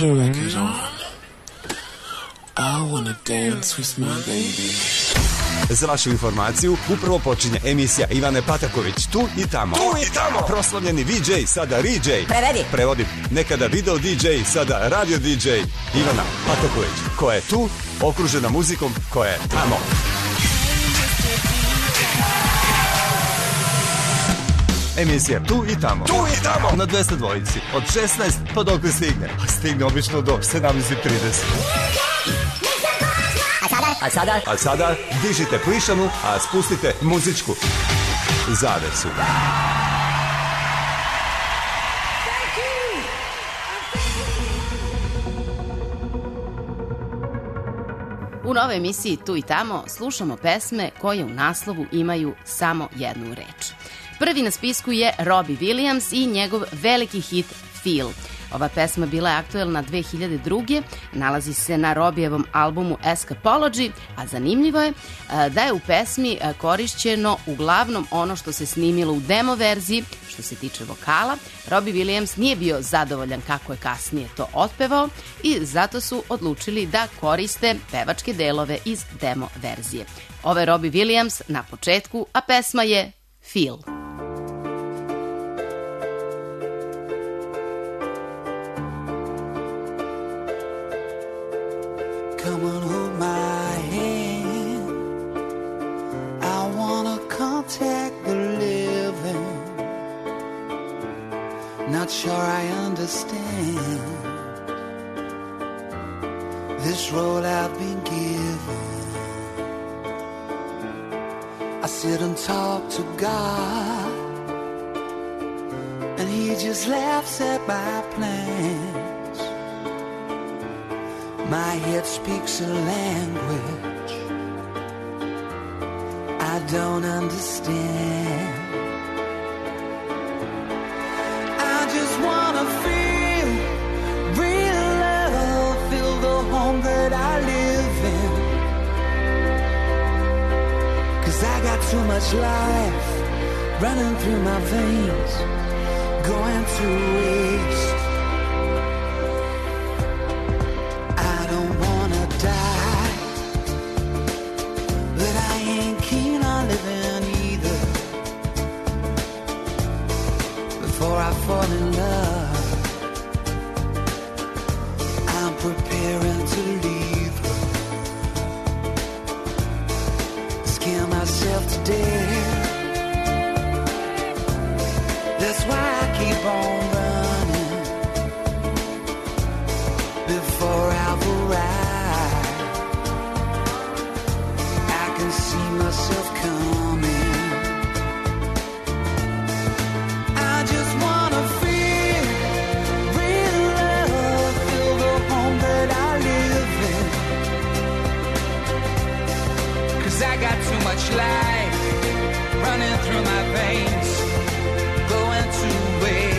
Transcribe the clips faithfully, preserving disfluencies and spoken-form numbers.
the record on. I wanna dance with my baby. Za vašu informaciju, upravo počinje emisija Ivane Pataković, tu i tamo. Tu i tamo. Proslavljeni V J, sada R-J. Prevedi. Prevodim. Nekada video D J, sada radio D J. Ivana Pataković, koja je tu, okružena muzikom koja je tamo. Emisija Tu i tamo. Tu i tamo. Na dvesta dvojici. Od šesnaest pa dok ne stigne. A stigne obično do sedamnaest trideset. A sada? A sada? A sada dižite plišanu, a spustite muzičku zavesu. U novoj emisiji Tu i tamo slušamo pesme koje u naslovu imaju samo jednu reč. Prvi na spisku je Robbie Williams i njegov veliki hit Feel. Ova pesma bila je aktuelna dve hiljade druge. Nalazi se na Robbijevom albumu Escapology, a zanimljivo je da je u pesmi korišćeno uglavnom ono što se snimilo u demo verziji. Što se tiče vokala, Robbie Williams nije bio zadovoljan kako je kasnije to otpevao i zato su odlučili da koriste pevačke delove iz demo verzije. Ovo je Robbie Williams na početku, a pesma je Feel. Come on, hold my hand. I wanna contact the living. Not sure I understand this road I've been given. I sit and talk to God, and He just laughs at my plans. My head speaks a language I don't understand. I just wanna feel real love, feel the home that I live in. 'Cause I got too much life running through my veins, going to waste. Die, but I ain't keen on living either. Before I fall in love, I'm preparing to leave her. Scare myself to death. That's why I keep on running before I've arrived. See myself coming. I just wanna feel real love, feel the home that I live in. 'Cause I got too much life running through my veins, going to waste.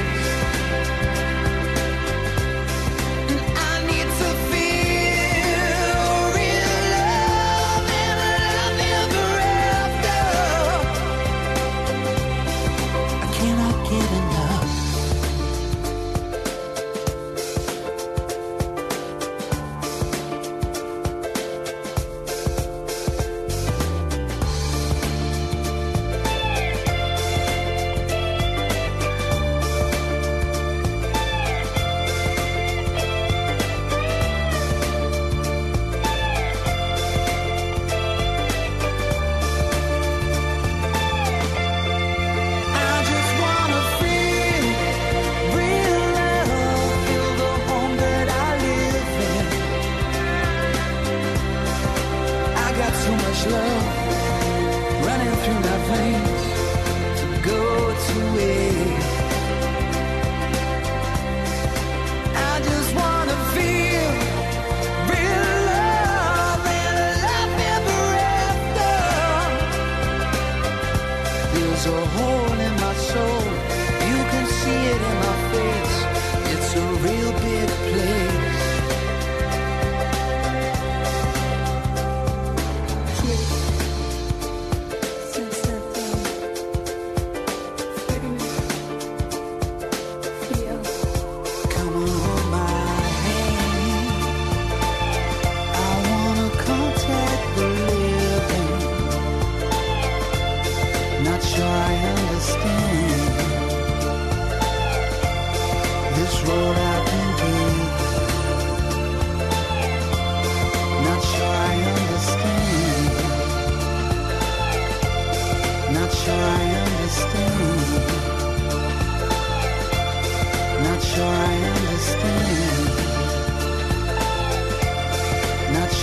Since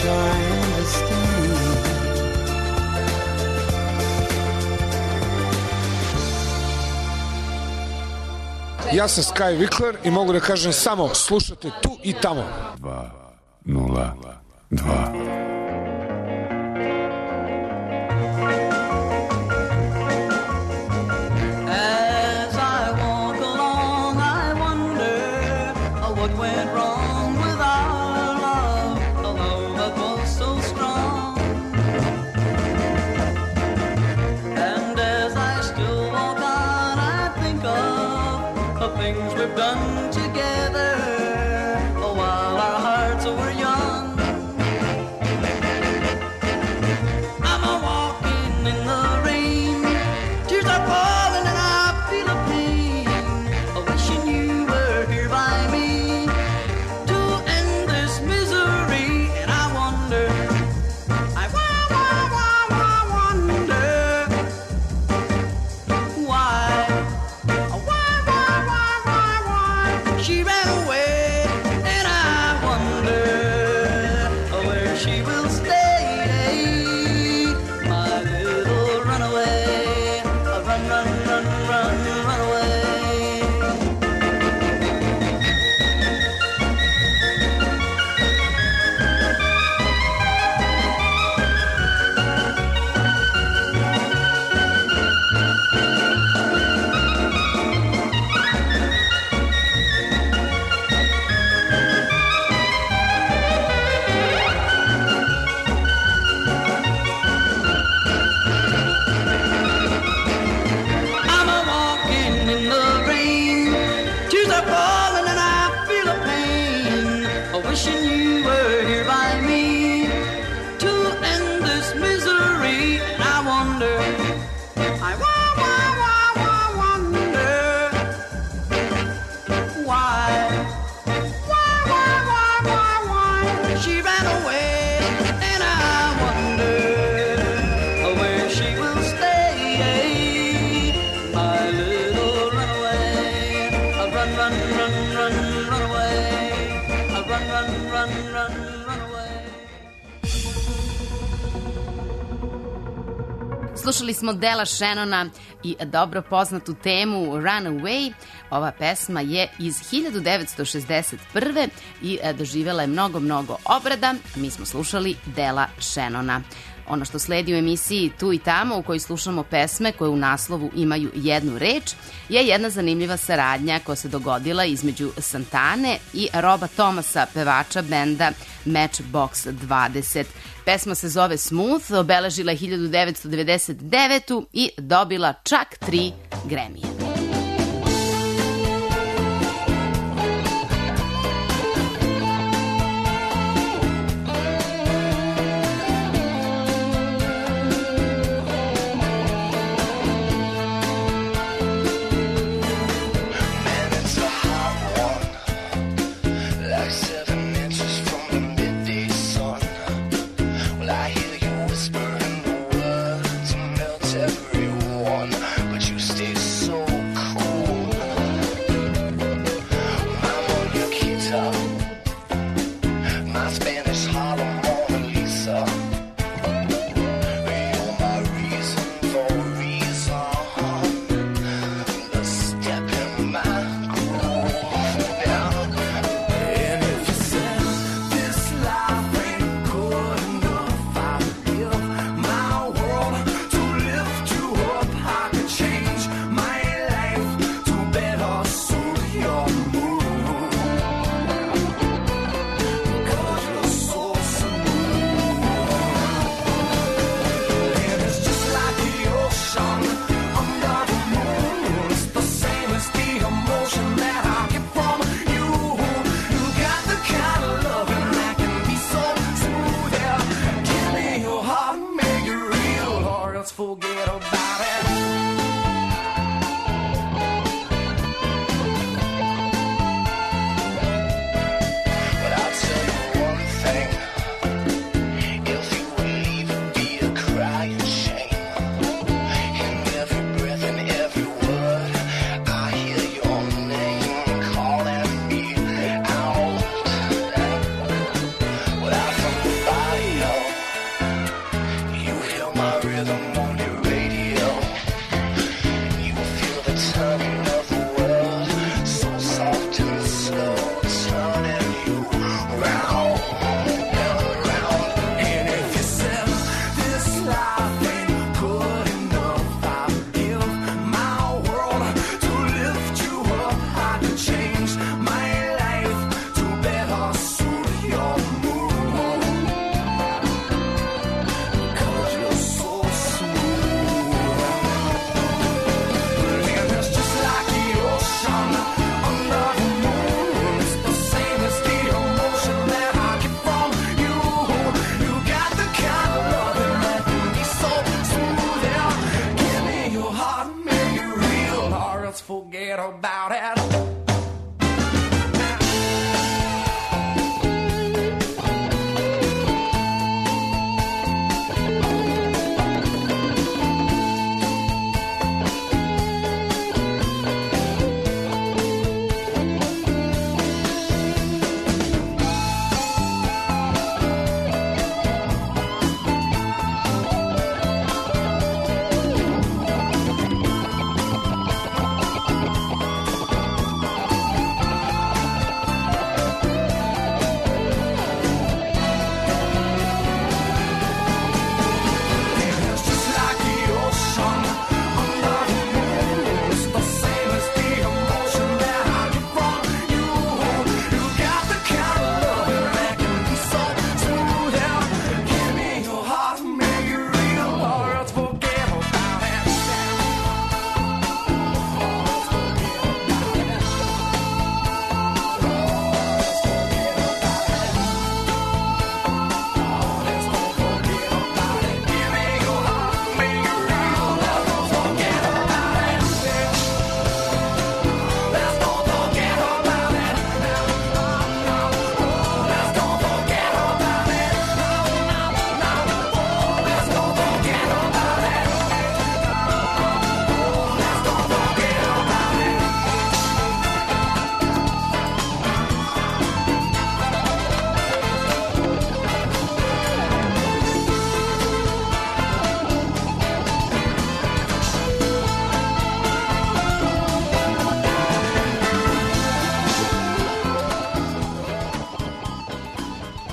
sure I understand. Ja sam Sky Vikler i mogu da kažem samo slušate tu i tamo. dva nula dva. As I walk along, I wonder what went wrong with our love, a love that was so strong. And as I still walk on, I think of the things we've done together while our hearts were young. I'm a walking in the rain, tears are falling and I feel a pain, wishing you were here by me to end this misery. And I wonder, I wa- wa- wa- wa- wonder why, why, why, why, why, why she ran away. And I wonder where she will stay, my little runaway. Run, run, run, run, run away. I'm a walking in the rain, tears are falling and I feel a pain, wishing you were here by me to end this misery. And I wonder, I wa- wa- wa- wa- wonder why, why, why, why, why, why she ran away. And I wonder where she will stay, my little runaway. Run, run, run, run, run away. Run, run, run, run, run away. Slušali smo Dela Shannona i dobro poznatu temu Runaway. Ova pesma je iz hiljadu devetsto šezdeset prve i e, doživjela je mnogo, mnogo obrada. Mi smo slušali Dela Shannona. Ono što sledi u emisiji Tu i tamo, u kojoj slušamo pesme koje u naslovu imaju jednu reč, je jedna zanimljiva saradnja koja se dogodila između Santane i Roba Thomasa, pevača benda Matchbox dvadeset. Pesma se zove Smooth, obeležila je hiljadu devetsto devedeset devetu i dobila čak tri Grammy-a. Man, it's a hot one, like seven inches from the midday sun. Well, I hear you whispering the words to melt everyone, but you stay so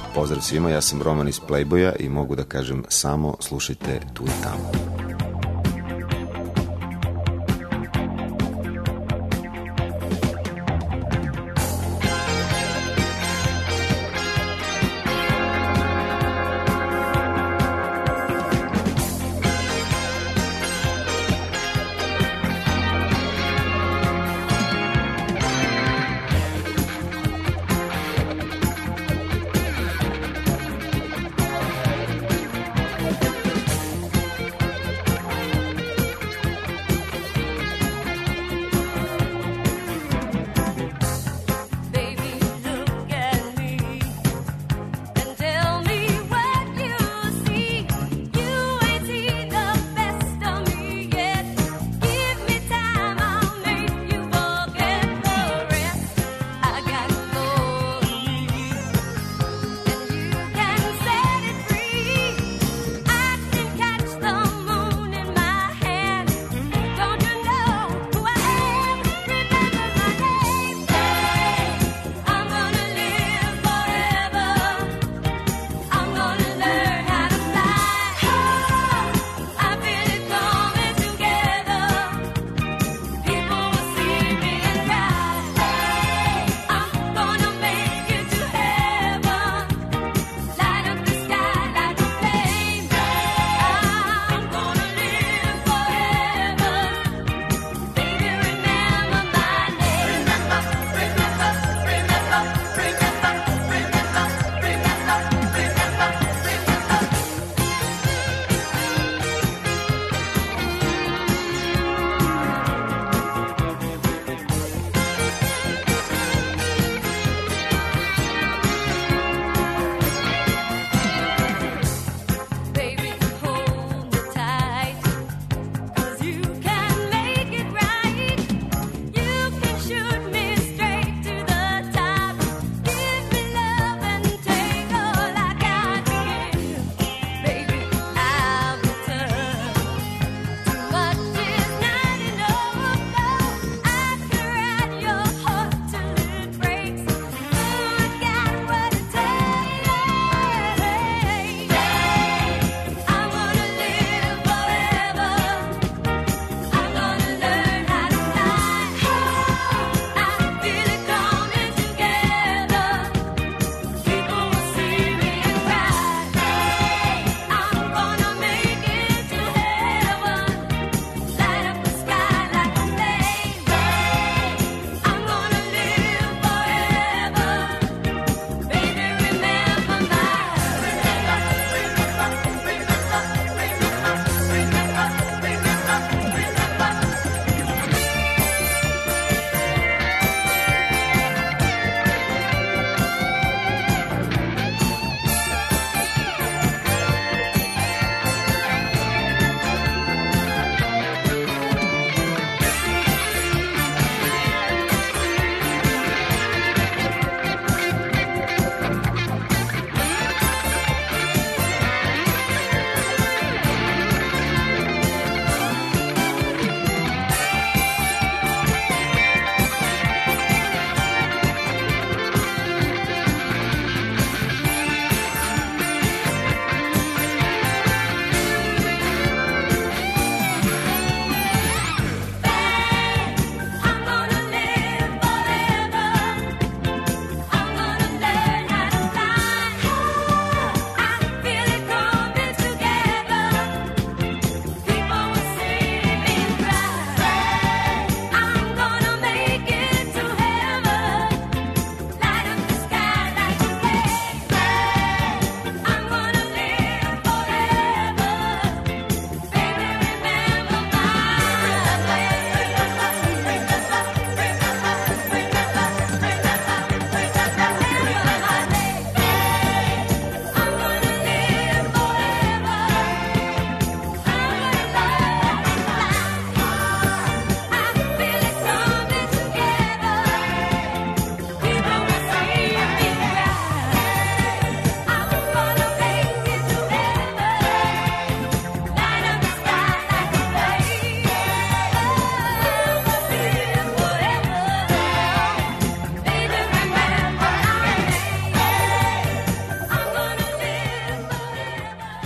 Pozdrav svima, ja sam Roman iz Playboya i mogu da kažem samo slušajte tu i tamo.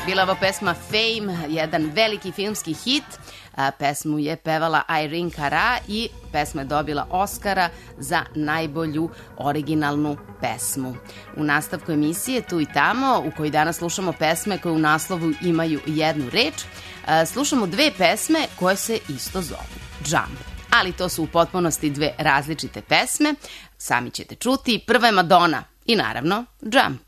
Bila je ovo pesma Fame, jedan veliki filmski hit. A, pesmu je pevala Irene Cara i pesma je dobila Oscara za najbolju originalnu pesmu. U nastavku emisije Tu i tamo, u kojoj danas slušamo pesme koje u naslovu imaju jednu reč, a, slušamo dve pesme koje se isto zovu Jump. Ali to su u potpunosti dve različite pesme, sami ćete čuti. Prva je Madonna i naravno Jump.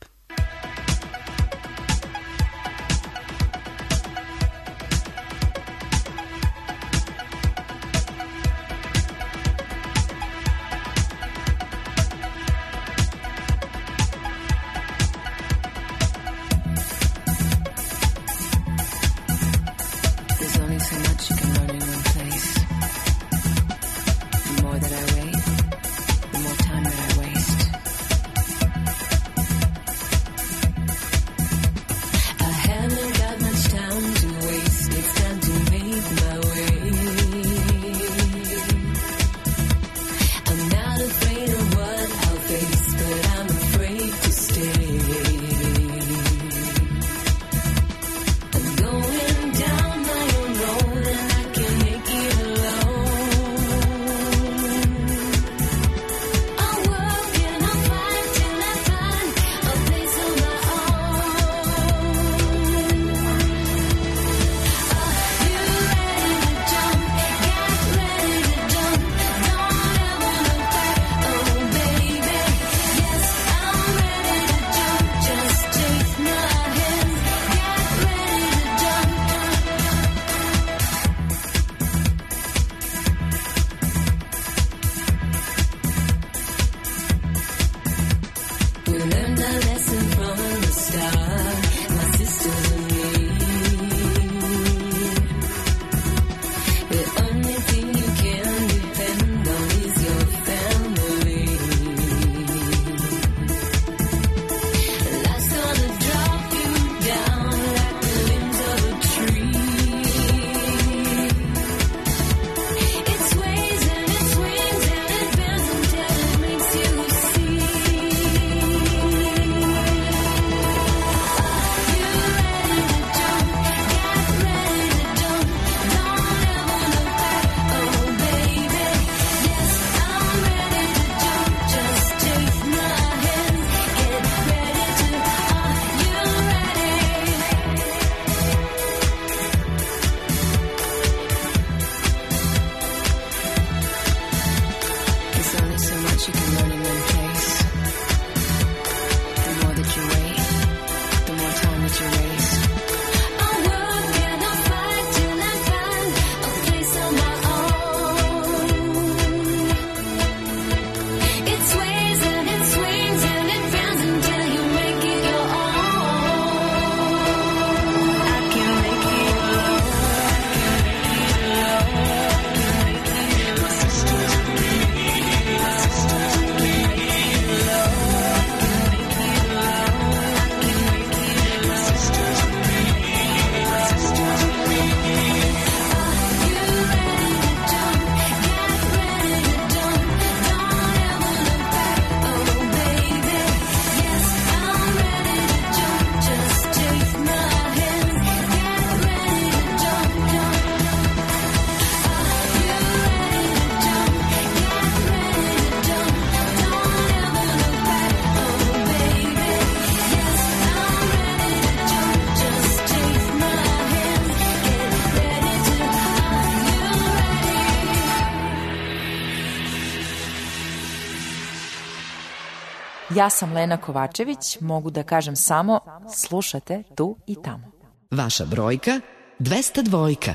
Ja sam Lena Kovačević, mogu da kažem samo slušate Tu i tamo. Vaša brojka dvesta dva.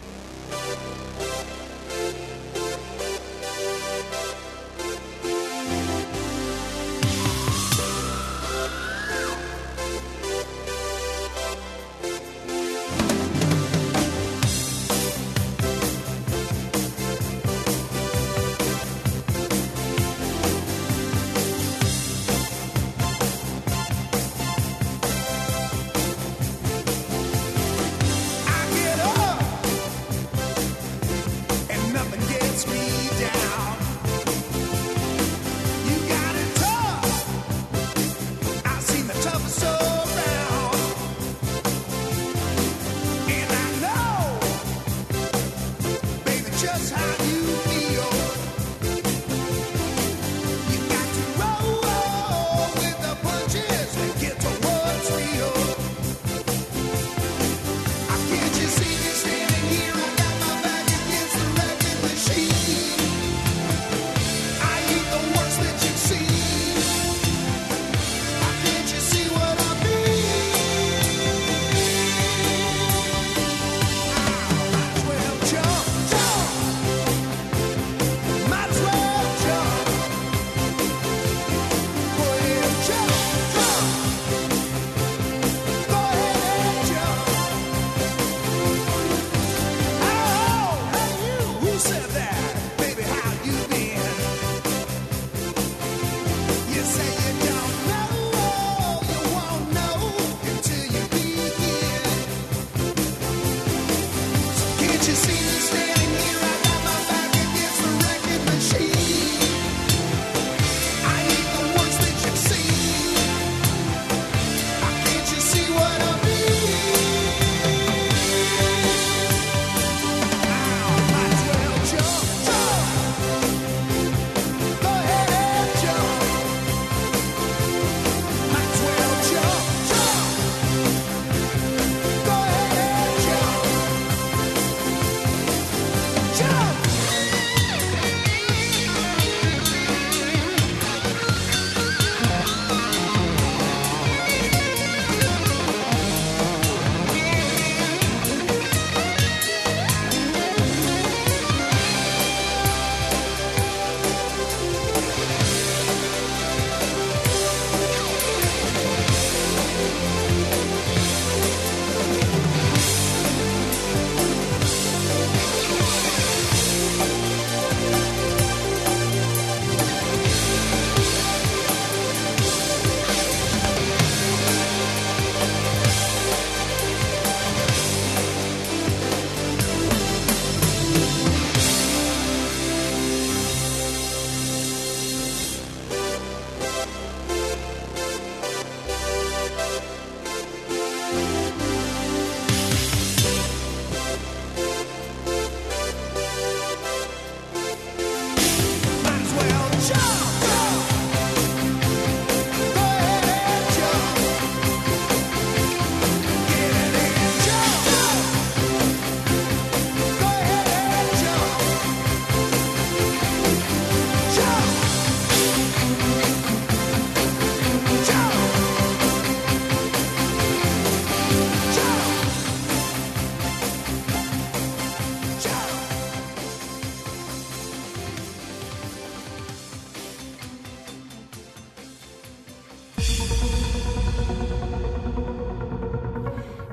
I get up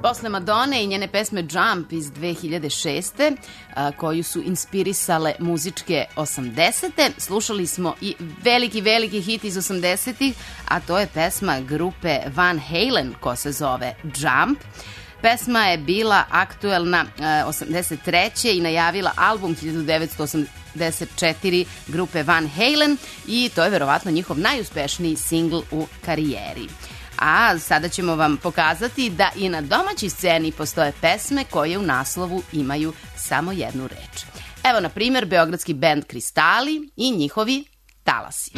Posle Madone i njene pesme Jump iz dve hiljade šeste, a, koju su inspirisale muzičke osamdesete, slušali smo i veliki, veliki hit iz osamdesetih, a to je pesma grupe Van Halen ko se zove Jump. Pesma je bila aktuelna e, osamdeset treće i najavila album hiljadu devetsto osamdeset četiri grupe Van Halen i to je verovatno njihov najuspešniji singl u karijeri. A sada ćemo vam pokazati da i na domaćoj sceni postoje pesme koje u naslovu imaju samo jednu reč. Evo, na primjer, beogradski bend Kristali i njihovi Talasi.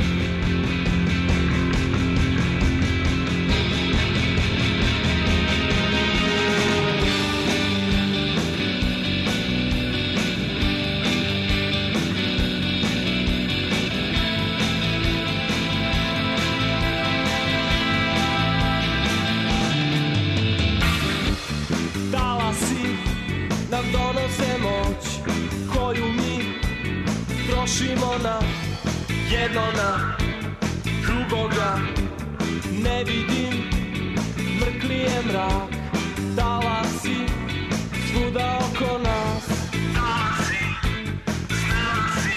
Nam donose moć koju mi trošimo na jedno na drugoga. Ne vidim, mrkli je mrak, talasi svuda oko nas. Talasi, talasi,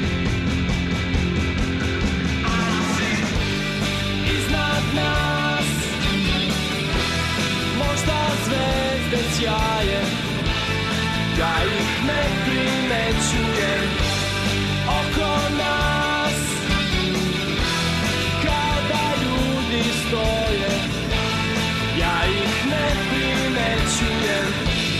talasi iznad nas. Možda zvezde sjaje, ja ih ne primećujem oko nas. Kada ljudi stoje, ja ih ne primećujem.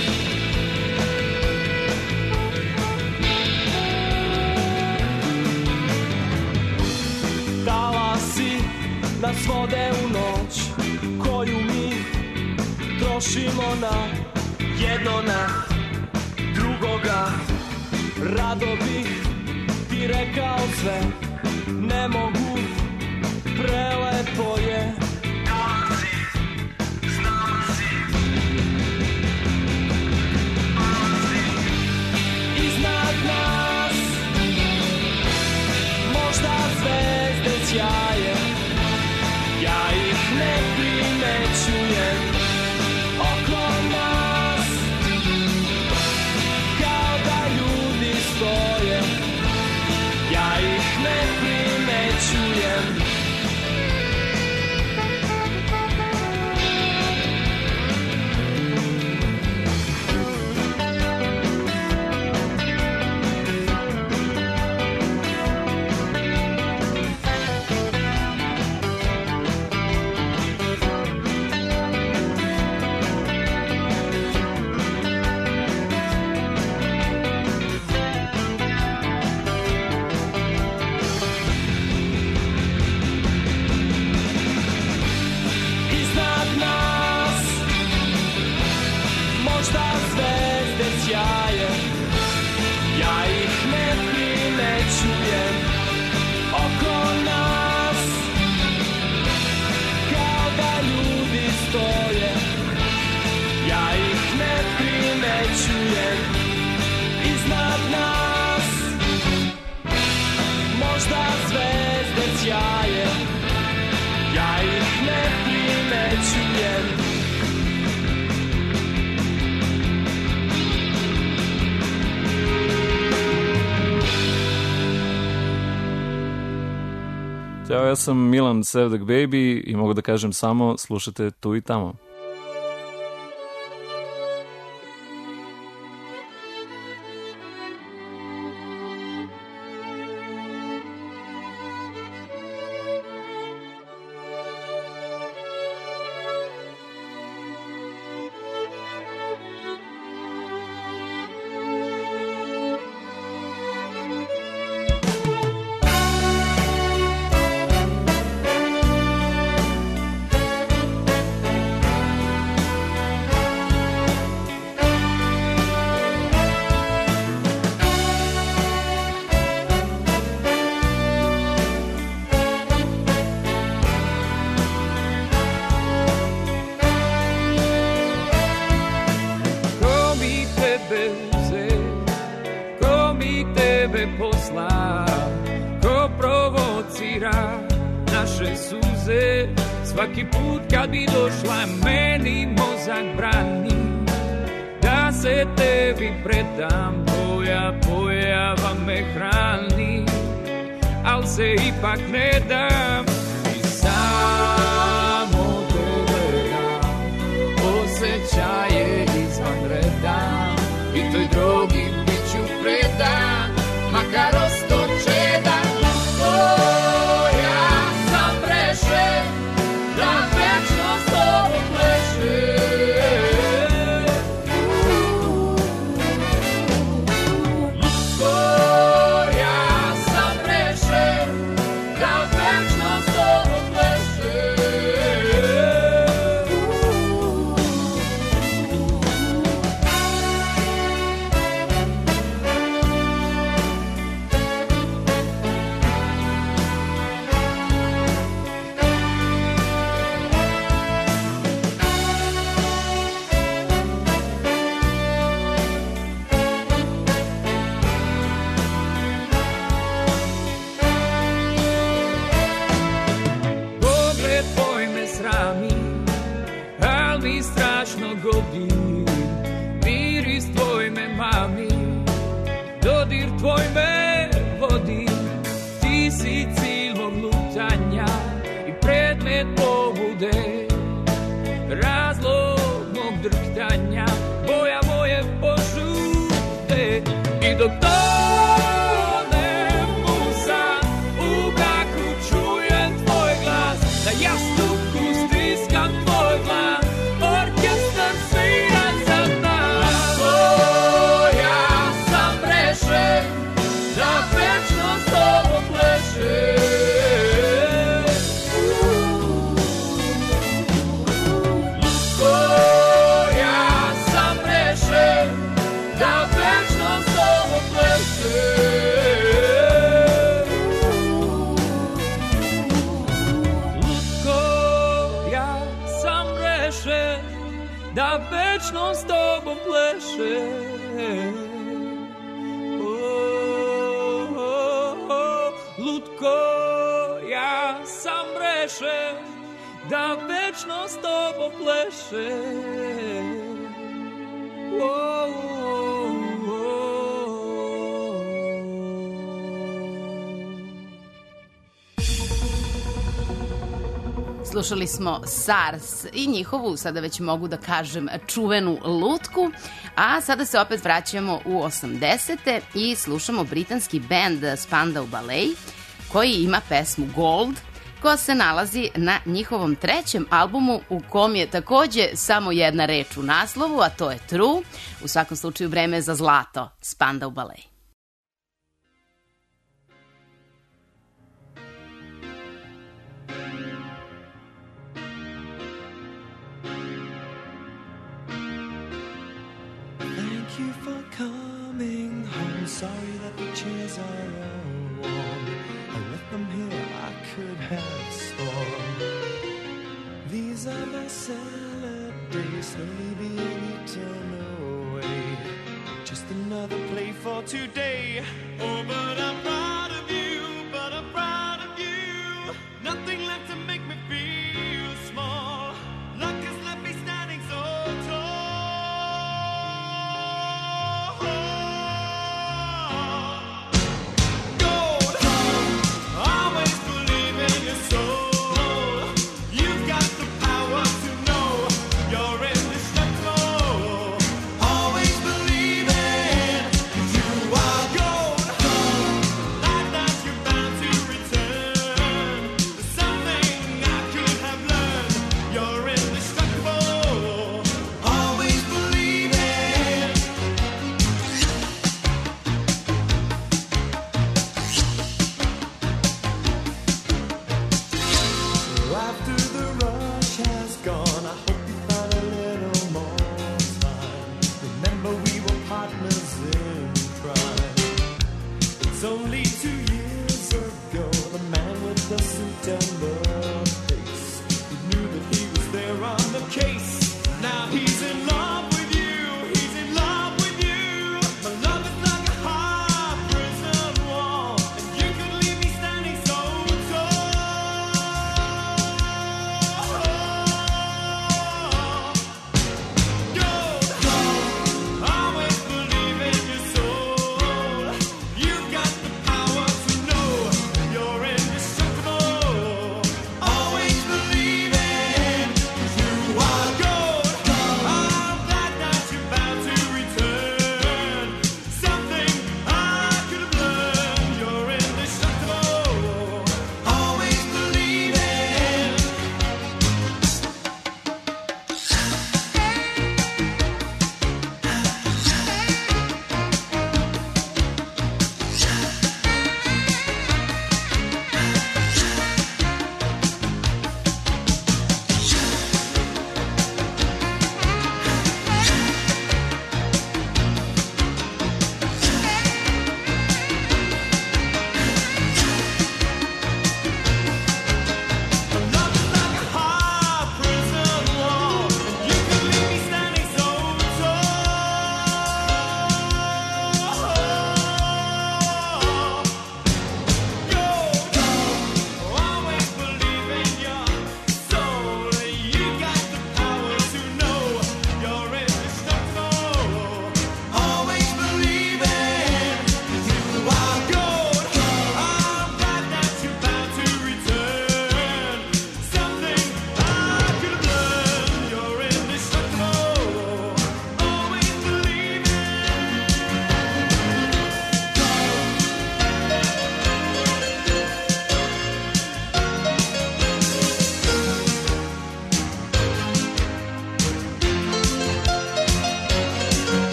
Talasi nas vode u noć koju mi trošimo na jedno na drugoga. Rado bih ti rekao sve, ne mogu, prelepo je. Talasi, talasi, talasi iznad nas. Možda zvezde sjaje, ja ih ne primećujem oko nas. Stoje, ja ih ne primećujem. Iznad nas možda zvezde sjaje, ja ih ne primećujem. Ćao, ja sam Milan Sevdak Baby i mogu da kažem samo slušate tu i tamo. Svaki put kad bi došla meni mozak brani da se tebi predam, tvoja pojava me hrani, al se ipak ne dam i samo te gledam. Osjećaje izvan reda i toj drogi bit ću predan, makar ostoče da ja sam prešen, da večno s tobom plešem. Tvoj me vodi, ti si cilj mog lutanja i predmet pobude, razlog mog drhtanja, boja moje požude. I dok tonem u san, u mraku čujem tvoj glas, na jastuku stiskam tvoj glas, orkestar svira za nas. Ja sam prešen, da večno s tobom plešem. O, ja sam rešen, da večno s tobom plešem. Lutko, ja sam rešen, da večno s tobom plešem. Lutko, ja sam rešen, da večno s tobom plešem. Oh, oh, oh. Slušali smo SARS i njihovu, sada već mogu da kažem, čuvenu Lutku, a sada se opet vraćamo u osamdesete i slušamo britanski bend Spandau Ballet, koji ima pesmu Gold, koja se nalazi na njihovom trećem albumu u kom je takođe samo jedna reč u naslovu, a to je True. U svakom slučaju vreme za zlato, Spandau Ballet. Thank you for coming home. Sorry that the chairs are all warm. I left them here, I could have sworn. These are my salad days, slowly being eaten away. Just another play for today. Oh, but I'm proud of you, but I'm proud of you. Nothing left to make me feel small. Luck has left me standing so tall. Always believing you are gold.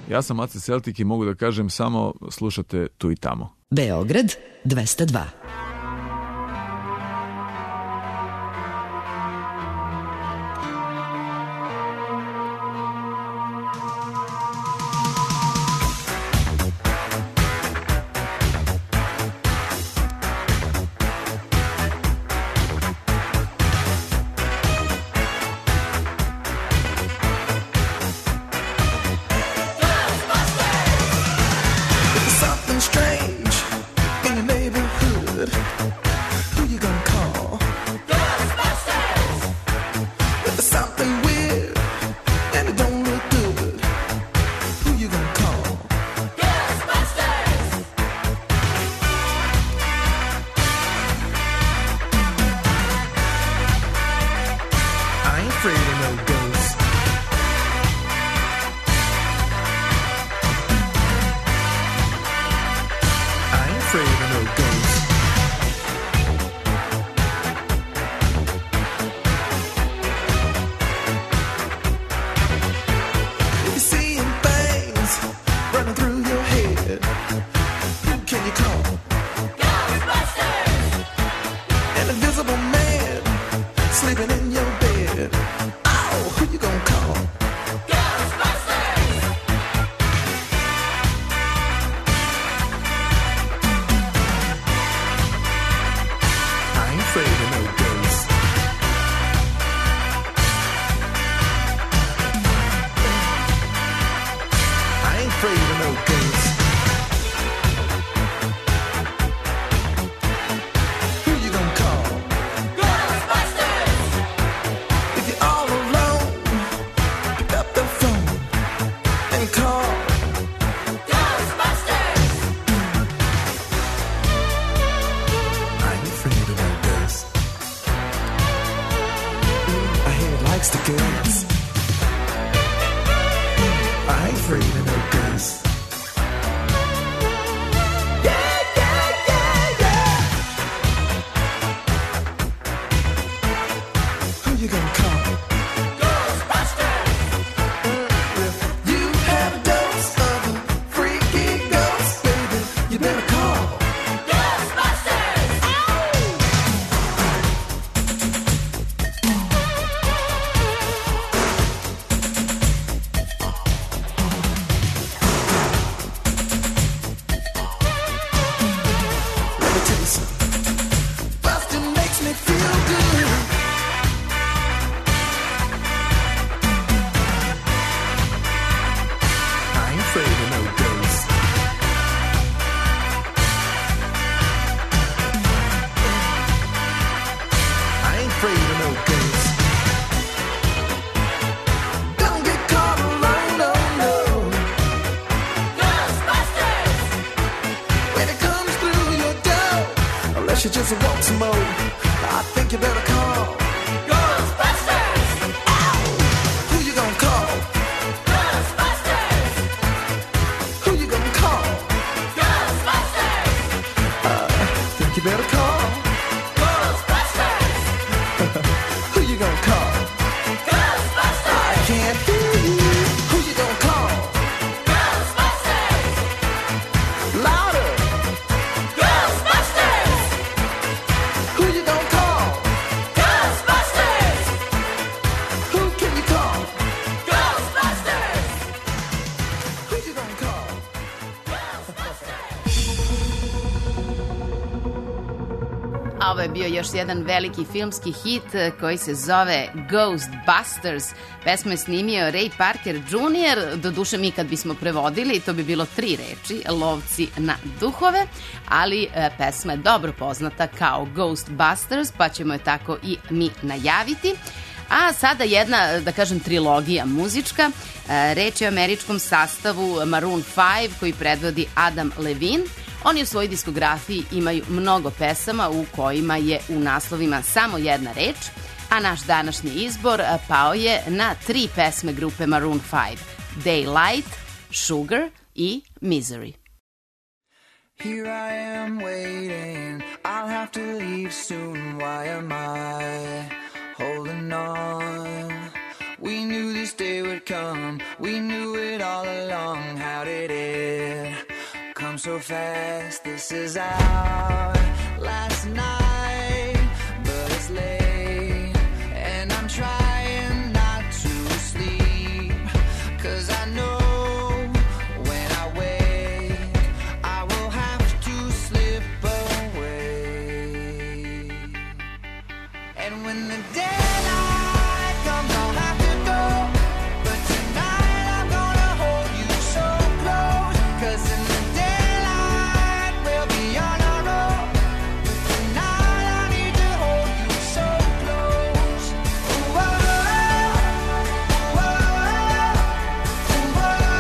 Ja sam Ace Celtic i mogu da kažem samo slušate tu i tamo. Beograd dvesta dva. Something strange in your neighborhood. Who you gonna call? Ghostbusters! If there's something weird and it don't look good, who you gonna call? Ghostbusters! I ain't afraid of no ghosts. I ain't afraid of no ghosts. If you're seeing things running through your head, who can you call? Ghostbusters! An invisible man sleeping in your bed. Oh, who you gonna call? Ghostbusters! I ain't afraid of no ghosts. I ain't afraid of no ghosts. Who you gonna call? Ghostbusters! If you're all alone, pick up the phone and call. Ghostbusters! I ain't afraid of no ghosts. I hear it likes the girls. I ain't afraid of no ghosts. Yeah, yeah, yeah, yeah. Who you gonna call? Ghostbusters! You have a dose of a freaky ghost, baby. You better call. Ghostbusters! Let me tell you something. Bustin' makes me feel good. I ain't afraid of no ghosts. I ain't afraid of no ghosts. Don't get caught alone, no, no. Ghostbusters! When it comes through your door, unless you just want some more, I think you better call. Ghostbusters! Ow! Who you gonna call? Ghostbusters! Who you gonna call? Ghostbusters! Uh, think you better call? Ghostbusters! Who you gonna call? Ghostbusters! I can't hear you. Who you gonna call? Ghostbusters! Louder! Ghostbusters! Who you gonna call? Ghostbusters! Who can you call? Ghostbusters! Who you gonna call? A ovo je bio još jedan veliki filmski hit eh, koji se zove Ghostbusters. Pesmu je snimio Ray Parker junior Doduše, mi kad bismo prevodili, to bi bilo tri reči, lovci na duhove, ali eh, pesma je dobro poznata kao Ghostbusters, pa ćemo je tako i mi najaviti. A sada jedna, da kažem, trilogija muzička. E, Reč je o američkom sastavu Maroon five koji predvodi Adam Levine. Oni u svojoj diskografiji imaju mnogo pesama u kojima je u naslovima samo jedna reč, a naš današnji izbor pao je na tri pesme grupe Maroon five: Daylight, Sugar i Misery. Here I am waiting, I'll have to leave soon. Why am I holding on? We knew this day would come, we knew it all along. so fast. This is our last night, but it's late, and I'm trying not to sleep, 'cause I know when I wake, I will have to slip away. And when the daylight comes, I'll have to go, but tonight I'm gonna hold you so close, 'cause in the daylight we'll be on our own. Tonight I need to hold you so close. Ooh, oh, ooh, oh, ooh,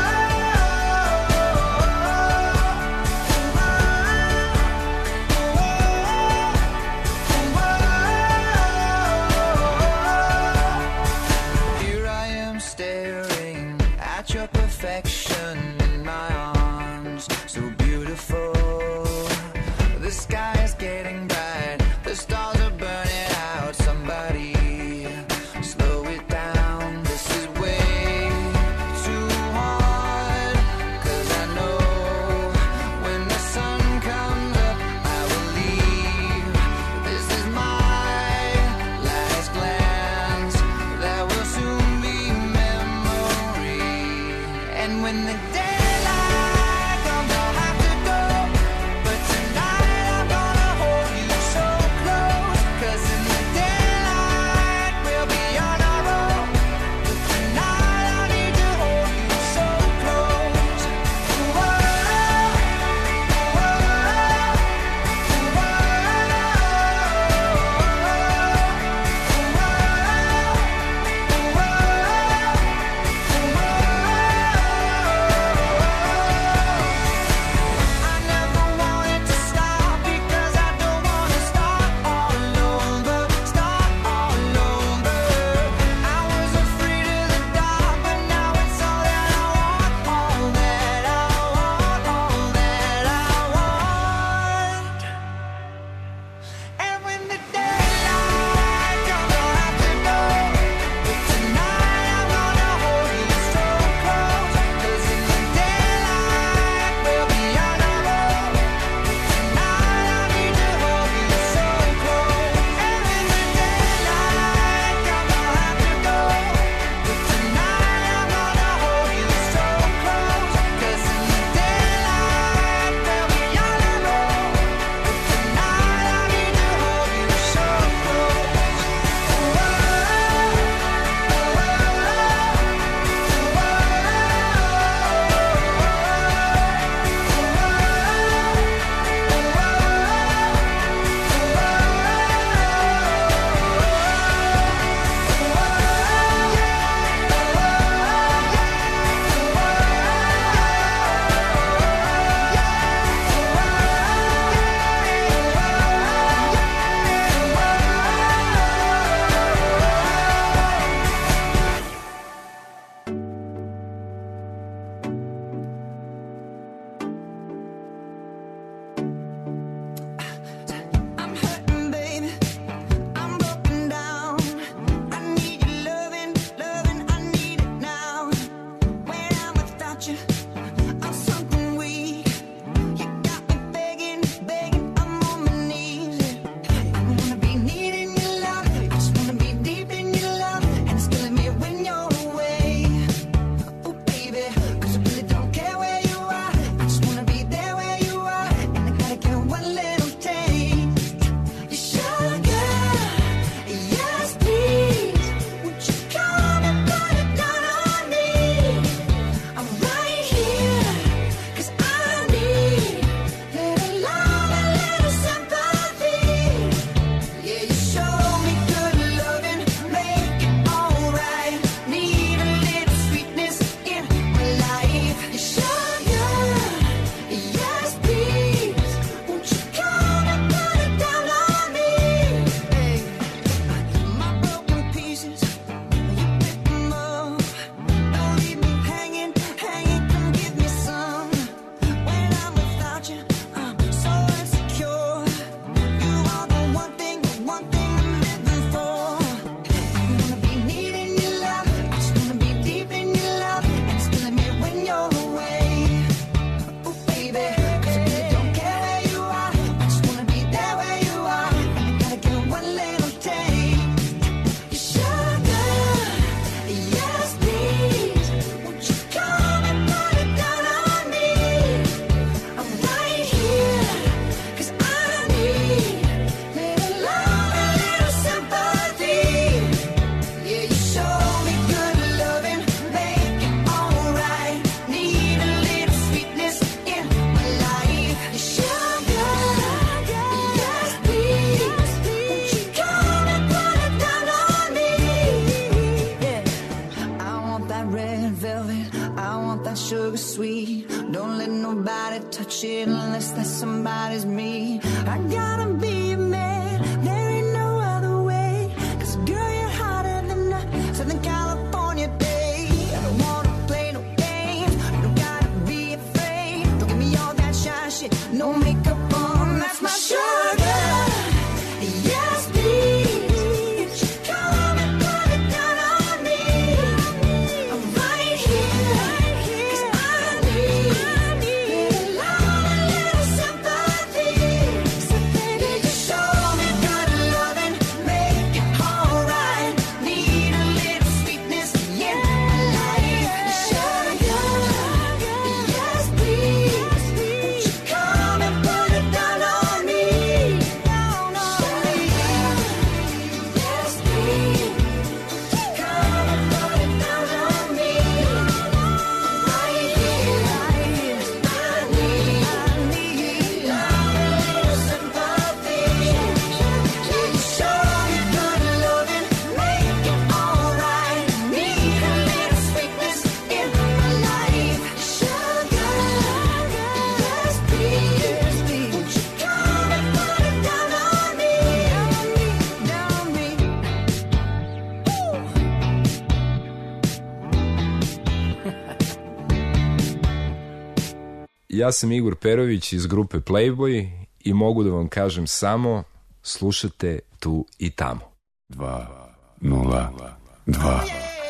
oh. Here I am staring at your perfection in my arms, so beautiful. The sky is getting bright, the stars are burning out. Somebody slow it down, this is way too hard. 'Cause I know when the sun comes up, I will leave. This is my last glance, that will soon be memory. And when the daylight comes, I'll have to go, but tonight I'm gonna shit unless that somebody's me. I gotta be a man, there ain't no other way. Cause girl, you're hotter than a Southern California day. I don't wanna play no games, you don't gotta be afraid. Don't give me all that shy shit, no makeup on, that's my sugar. Yes, please, come and put it down on me. I'm right here, 'cause I need little love, a little sympathy. So baby, just show me good loving, make it alright. Need a little sweetness in my life. Sugar, yes, please, won't you come and put it down on me? Down on me. Yes, please, come and put it down on me. Right here, right here. I need, I need love, a little sympathy. Show me good loving, make it alright. Need a little sweetness in my life. Sugar, yes, please, won't you come and put it down on me? Down me, Ja sam Igor Perović iz grupe Playboy i mogu da vam kažem samo slušate tu i tamo. Dva, nula, dva.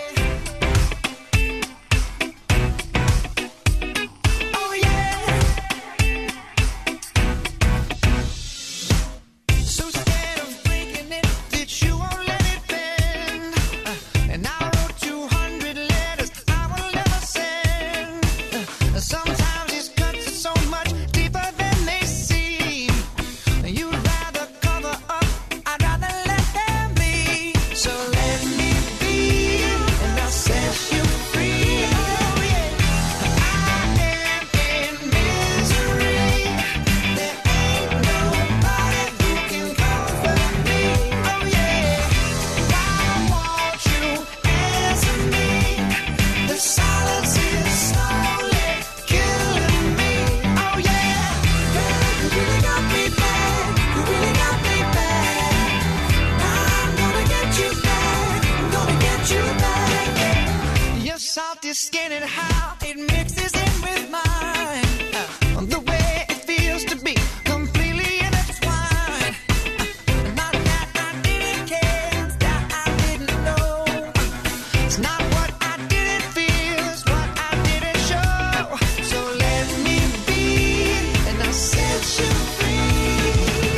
So scared of breaking it that you won't let it bend. Uh, and I wrote two hundred letters I will never send. Uh, sometimes these cuts are so much deeper than they seem. You'd rather cover up, I'd rather let them be. So let me be, and I'll set you free. Oh yeah, I am in misery. There ain't nobody who can comfort me. Oh yeah, why won't you answer me? The silence is slowly killing me. Oh yeah, girl, you really got me bad. You really got me bad. I'm gonna get you back. I'm gonna get you back. Yeah. Your salty skin and how it mixes in with mine. Uh, the way it feels to be completely intertwined. Uh, not that I didn't care, that I didn't know. It's not what I didn't feel, it's what I didn't show. So let me be, and I'll set you free.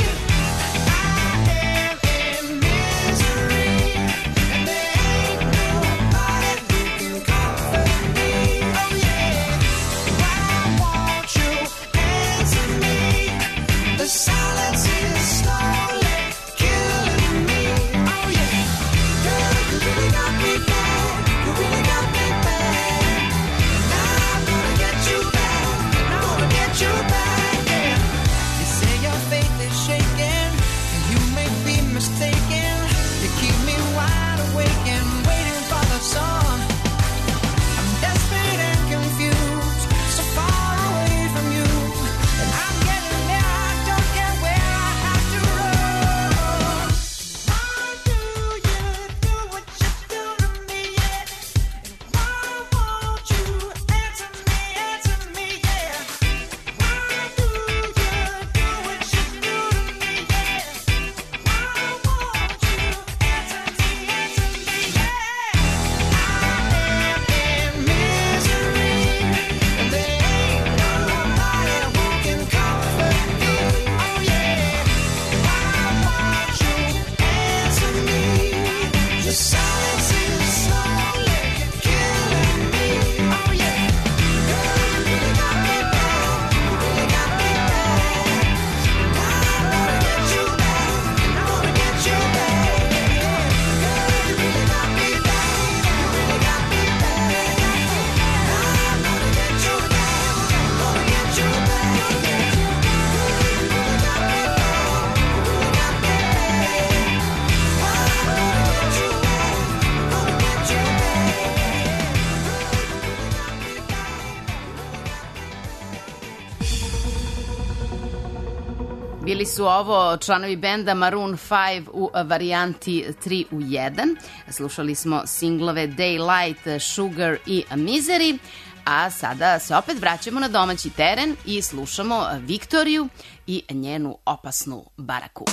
I am in misery, and there ain't nobody who can comfort me. Oh yeah, why won't you answer me? The silence is slowly killing me. Oh yeah, girl, you really got me bad. You really got me bad. And I'm gonna get you back. I'm gonna get you back. Yeah. You say your faith is shaken, and you may be mistaken. You keep me wide awake and waiting for the song. I'm desperate and confused, so far away from you. And I'm getting there, I don't care where I Bili su ovo članovi benda Maroon five u varijanti tri u jedan. Slušali smo singlove Daylight, Sugar i Misery, a sada se opet vraćamo na domaći teren i slušamo Viktoriju i njenu opasnu baraku.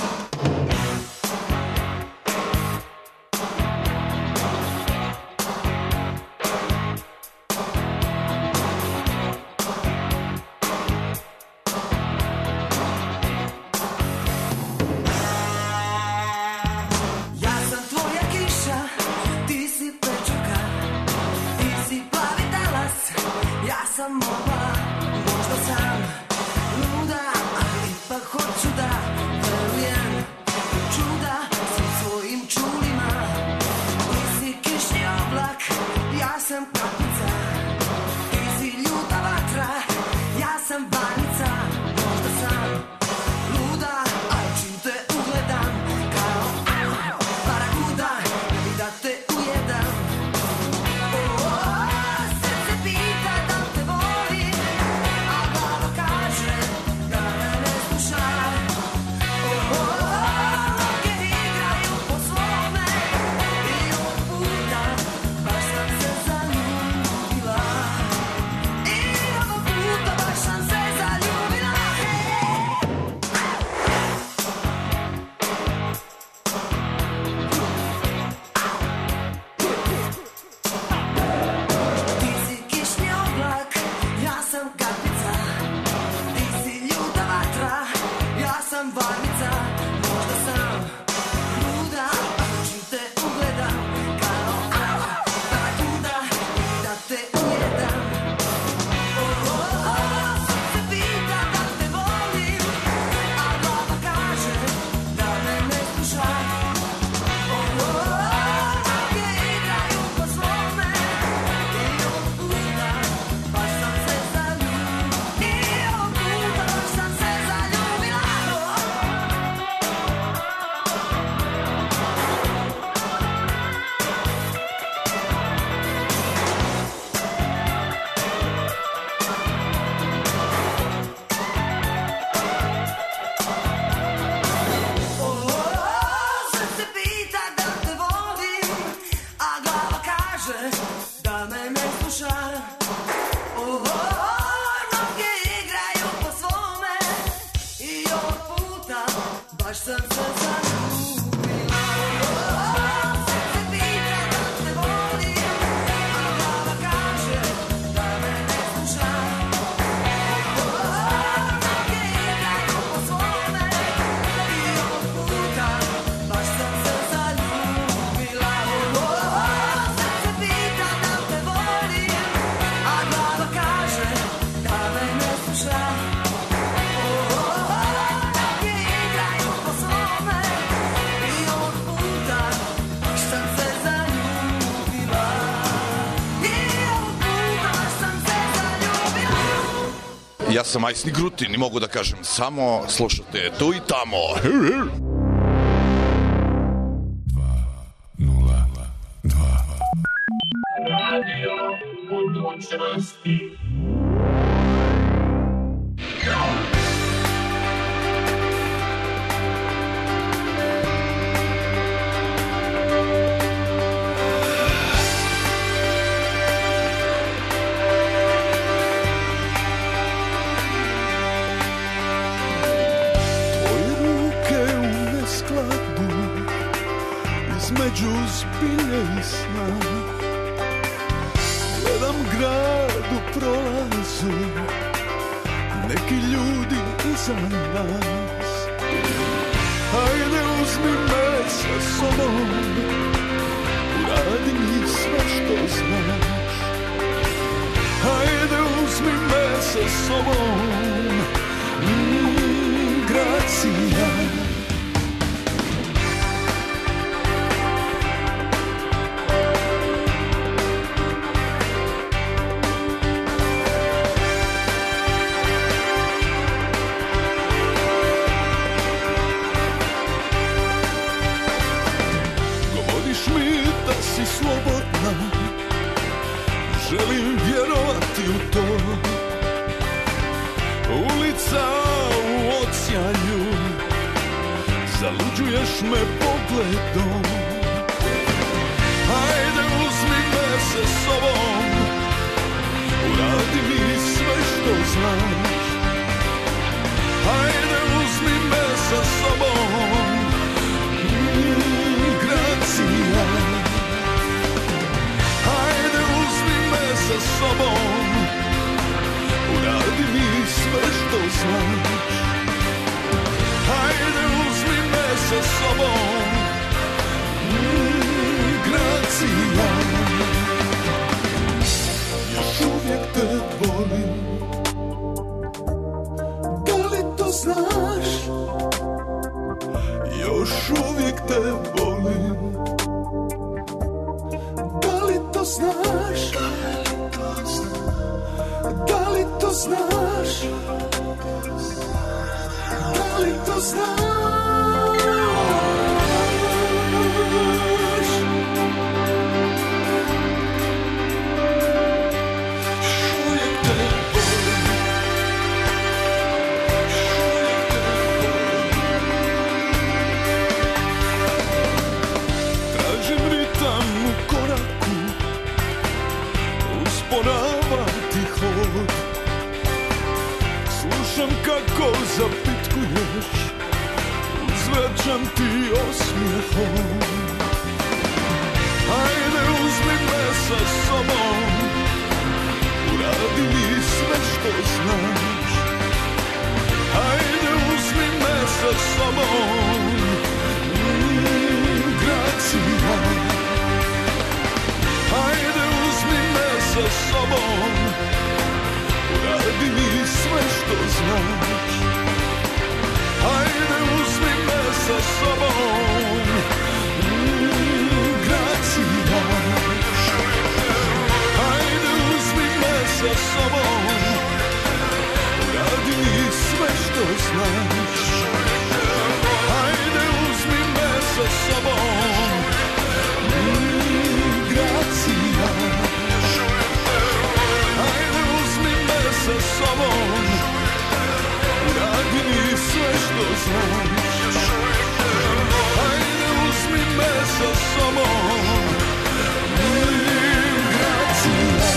Ja sam Majsni Grutin i mogu da kažem samo slušate tu i tamo. Radio budućnosti. Između zbilje i sna gledam grad u prolazu, neki ljudi iza nas. Hajde uzmi me sa sobom, uradi mi sve što znaš. Hajde uzmi me sa sobom, mm, gracija. Želim vjerovati u to. Ulica u odsjaju zaluđuješ me pogledom. Hajde uzmi me sa sobom, uradi mi sve što znaš. Hajde uzmi me sa sobom, mm, Gracija. Hajde uzmi me sa sobom, uradi mi sve što znaš. Hajde uzmi me sa sobom, mm, Gracija. Još uvijek te volim, da li to znaš? Još uvijek te volim, da li to znaš? Da li to znaš? Da li to znaš? Slušam kako zapitkuješ, uzvraćam ti osmijehom. Hajde uzmi me sa sobom, uradi mi sve što znaš. Hajde uzmi me sa sobom, mm, Gracija. Hajde uzmi me sa sobom, uradi mi sve što znaš. Hajde uzmi me sa sobom, mm, Gracija. Hajde uzmi me sa sobom, uradi mi sve što znaš. Hajde uzmi me sa sobom, mm, Gracija. Hajde uzmi me sa sobom, uradi mi sve što znaš. Hajde uzmi me sa sobom, mm, Gracija.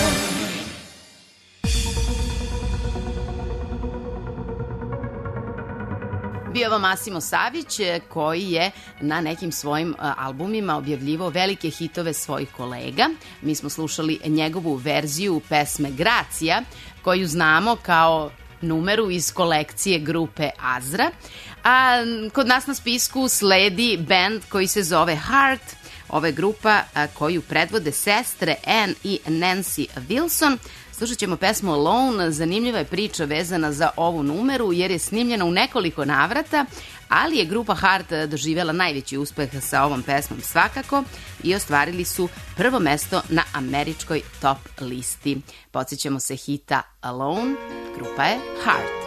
Bio ovo Massimo Savić koji je na nekim svojim albumima objavljivao velike hitove svojih kolega. Mi smo slušali njegovu verziju pesme Gracija, koju znamo kao numeru iz kolekcije grupe Azra. A kod nas na spisku sledi band koji se zove Heart. Ova je grupa koju predvode sestre Anne i Nancy Wilson. Slušat ćemo pesmu Alone. Zanimljiva je priča vezana za ovu numeru jer je snimljena u nekoliko navrata, ali je grupa Heart doživjela najveći uspeh sa ovom pesmom svakako i ostvarili su prvo mesto na američkoj top listi. Podsjećamo se hita Alone, grupa je Heart.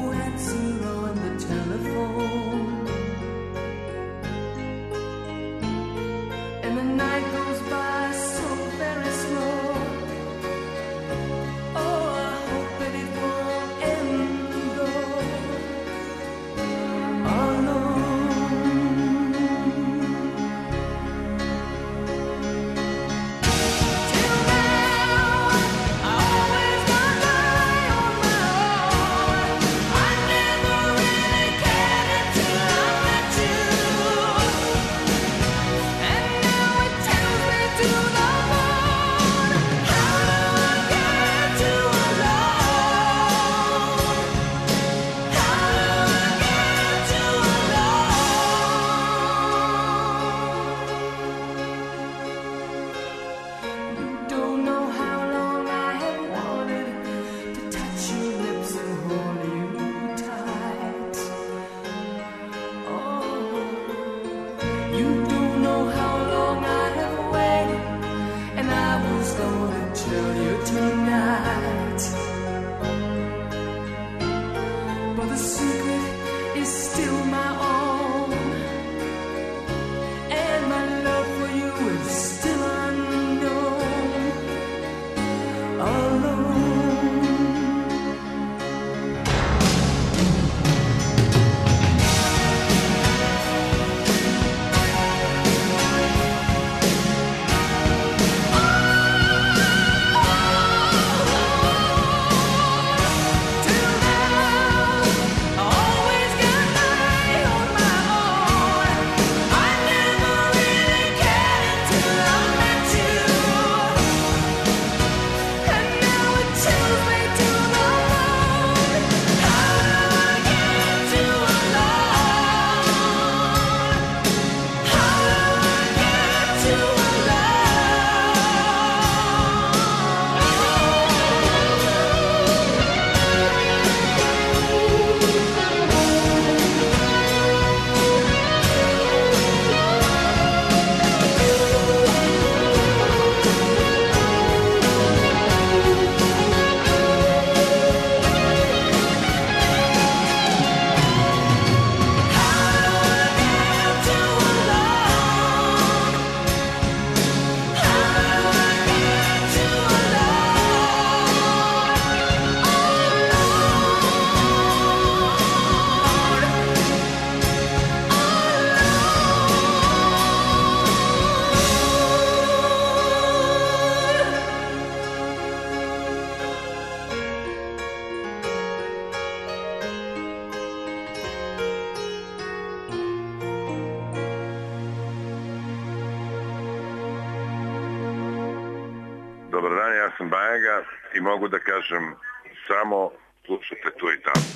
Telephone. ja sam Bajaga i mogu da kažem samo slušajte tu i tamo.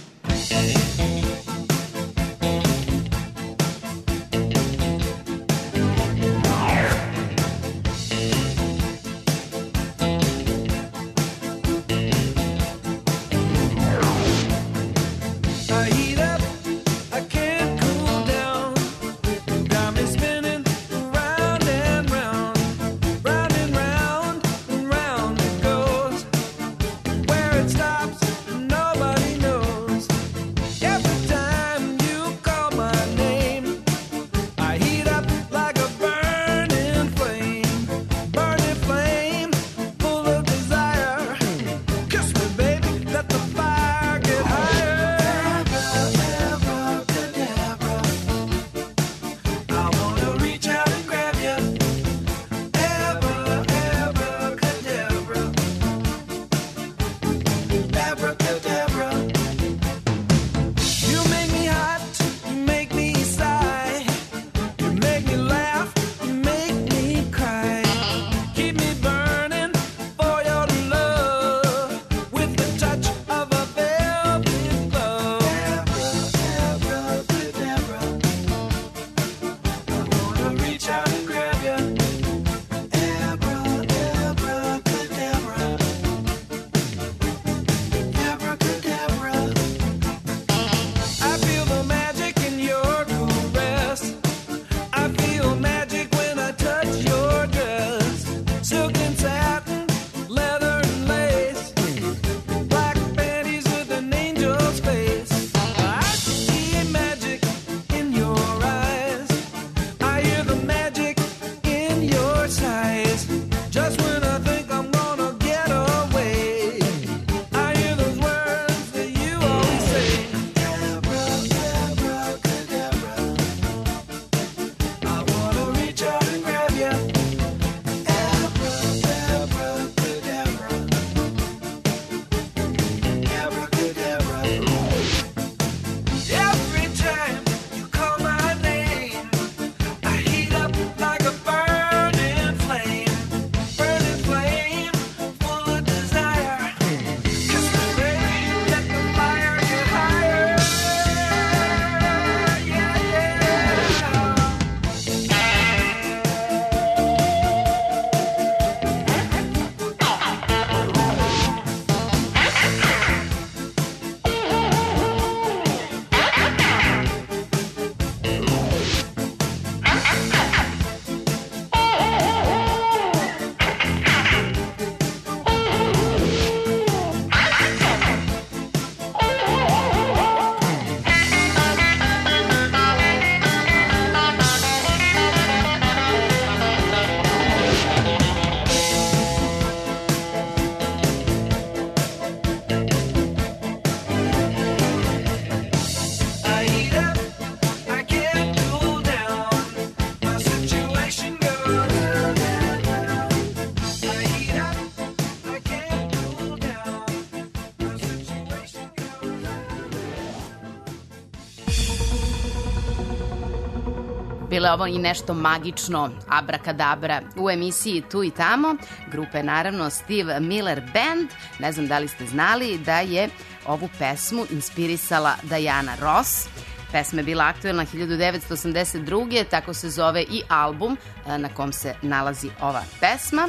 Bilo je ovo i nešto magično, abrakadabra, u emisiji Tu i tamo. Grupa je naravno Steve Miller Band. Ne znam da li ste znali da je ovu pesmu inspirisala Diana Ross. Pesma je bila aktuelna hiljadu devetsto osamdeset druge. Tako se zove i album na kom se nalazi ova pesma.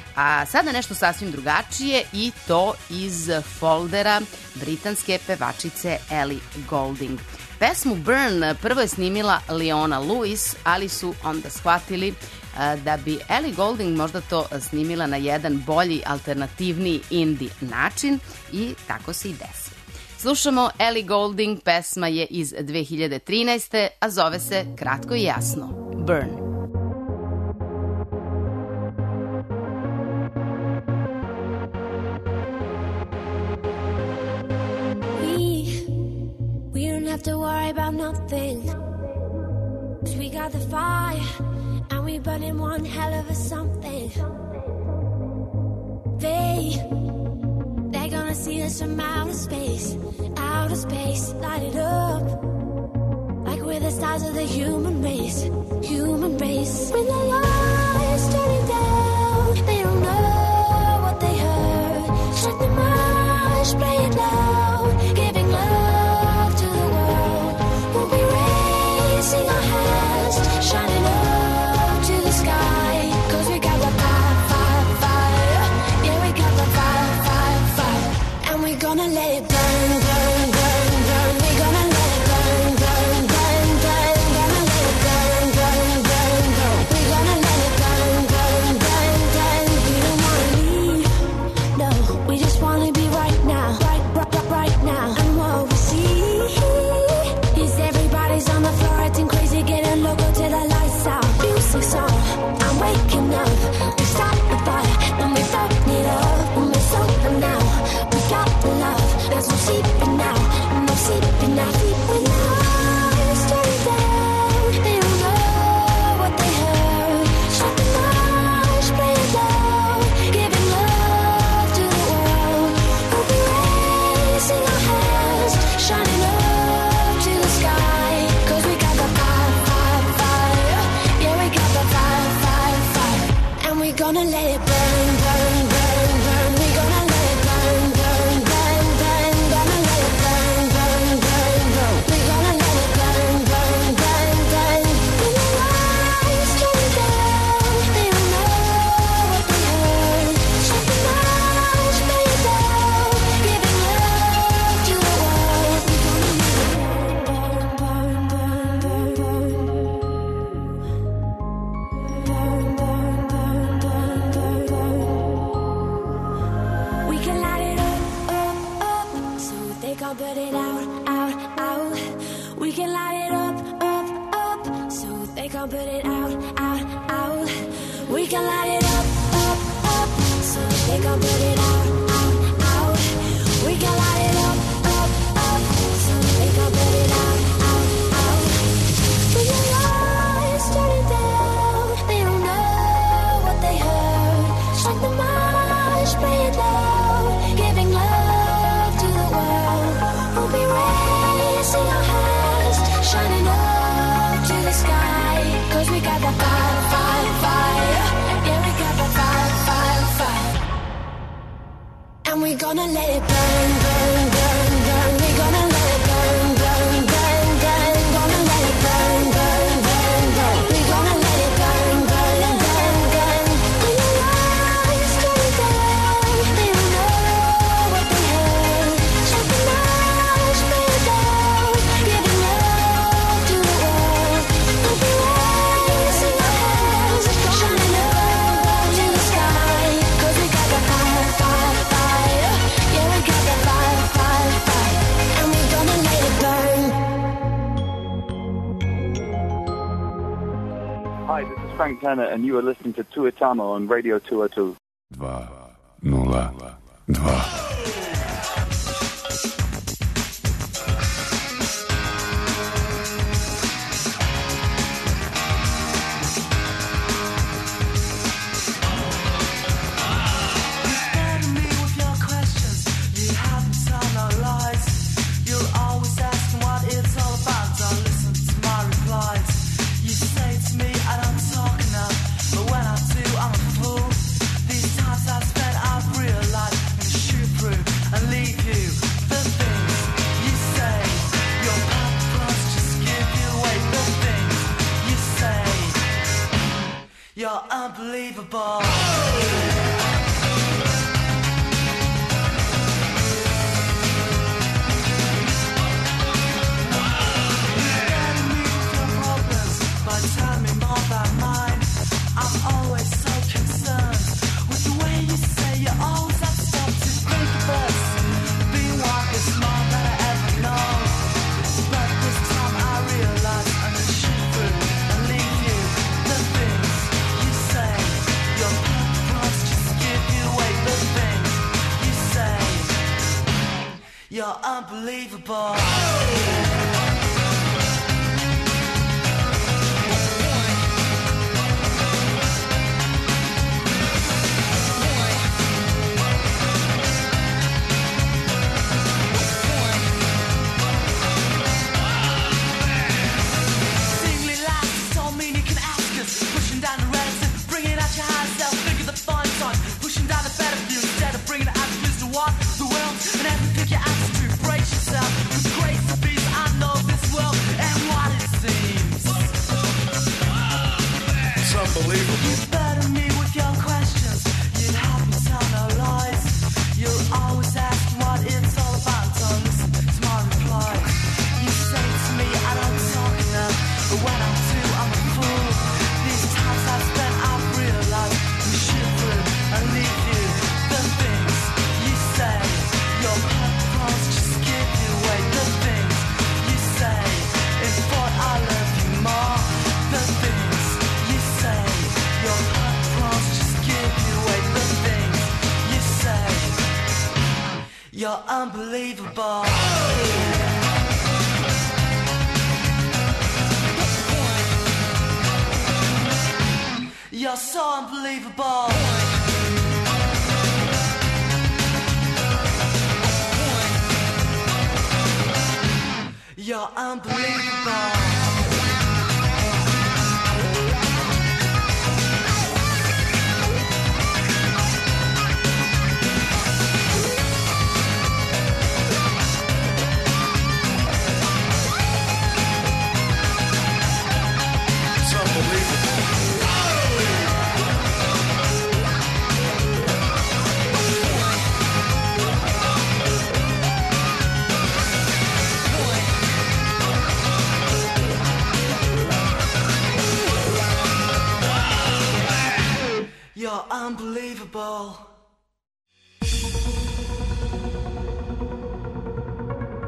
A sada nešto sasvim drugačije i to iz foldera britanske pevačice Ellie Goulding. Pesmu Burn prvo je snimila Leona Lewis, ali su onda shvatili da bi Ellie Goulding možda to snimila na jedan bolji, alternativniji indie način i tako se i desi. Slušamo Ellie Goulding, pesma je iz dve hiljade trinaeste. a zove se kratko i jasno Burn. We don't have to worry about nothing, 'cause we got the fire and we burning one hell of a something. They, they're gonna see us from outer space, outer space, light it up like we're the stars of the human race, human race. When the lights turning down, they don't know what they heard. can't put it out, out, out. We can light it up, up, up. So they can't put it out, out, out. We can light it up, up, up. So they can't put it out, out, out. We can light it up, up, up. So they can't put it out, out, out. When your lights turn it down, they don't know what they heard. Strike the march, play it loud, giving love to the world. We'll be raising our hands, shining up to the sky. Cause we got that fire, fire, fire. Yeah, we got that fire, fire, fire. And we're gonna let it burn, burn, burn, burn. We're gonna let it burn, burn, burn, burn. Gonna let it burn, burn, burn, burn. We're gonna let it burn, burn, burn, burn. When your lights turn down, they don't know what they heard. Strike the march, play it down, giving love to the world. We'll be raising our hands, shining up to the sky. Cause we got that fire, fire, fire. Yeah, we got that fire, fire, fire. And we're gonna let it burn. Hi, this is Frank Turner, and you are listening to Tuitama on Radio two oh two. Два, нула, два. Burden me with your questions. You haven't told no lies. You're always asking what it's all about. Don't listen to my replies. You say to me I don't talk enough, but when I do, I'm a fool. These times I've spent, I've realized I'm gonna shoot through and leave you. The things you say, your purpose just give you away. The things you say, you're unbelievable. But tell me more about mine. I'm always so concerned with the way you say you always have stopped to think of us. Being one is more than I ever know. But this time I realize I'm gonna shoot through and leave you. The things you say, your purpose just give you away. The things you say, you're unbelievable. Singly laughs, don't mean you can ask us. Pushing down the reticent, bringing it out your hands, they'll figure the fine time. Pushing down the better view instead of bringing it out to use to what? The world, and every pick your attitude, brace yourself. With grace and peace, I know this world and what it seems. It's unbelievable. You burden me with your questions. You'd have me tell no lies. You're always asking what it's all about. Don't listen to my replies. You say to me I don't talk enough, but when I do, I'm a fool. These times I've spent, I've realized you shoot through and leave you. The things you say, your purpose just give you away. The things you say, in thought I love you more. The things you say, your purpose just give you away. The things you say, you're unbelievable. You're so unbelievable. You're unbelievable. It's unbelievable. You're unbelievable.